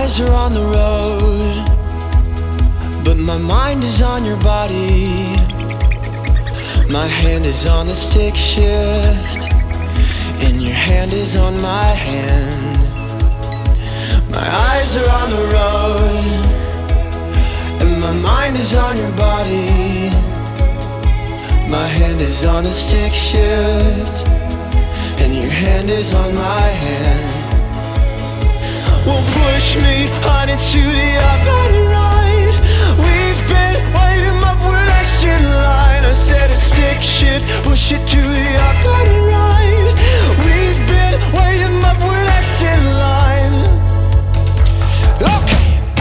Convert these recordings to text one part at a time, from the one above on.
eyes are on the road, but my mind is on your body. My hand is on the stick shift, and your hand is on my hand. My eyes are on the road, and my mind is on your body. My hand is on the stick shift, and your hand is on my hand. Well, push me, honey, to the other right. We've been waiting up, we're next in line. I said a stick shift, push it to the other right. We've been waiting up, we're next in line. Okay.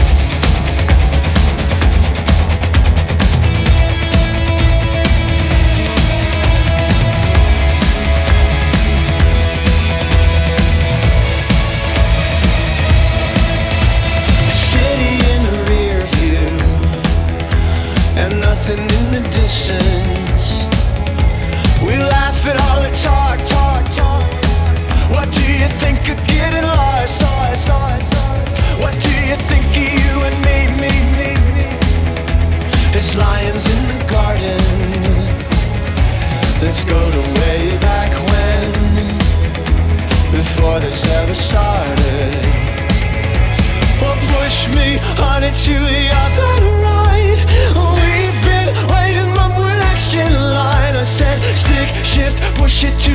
Nothing in the distance. We laugh at all the talk. What do you think of getting lost? What do you think of you and me? There's lions in the garden. Let's go to way back when, before this ever started. Well, push me, honey, to the other right. We've been waiting, but we're next in line. I said stick shift, push it to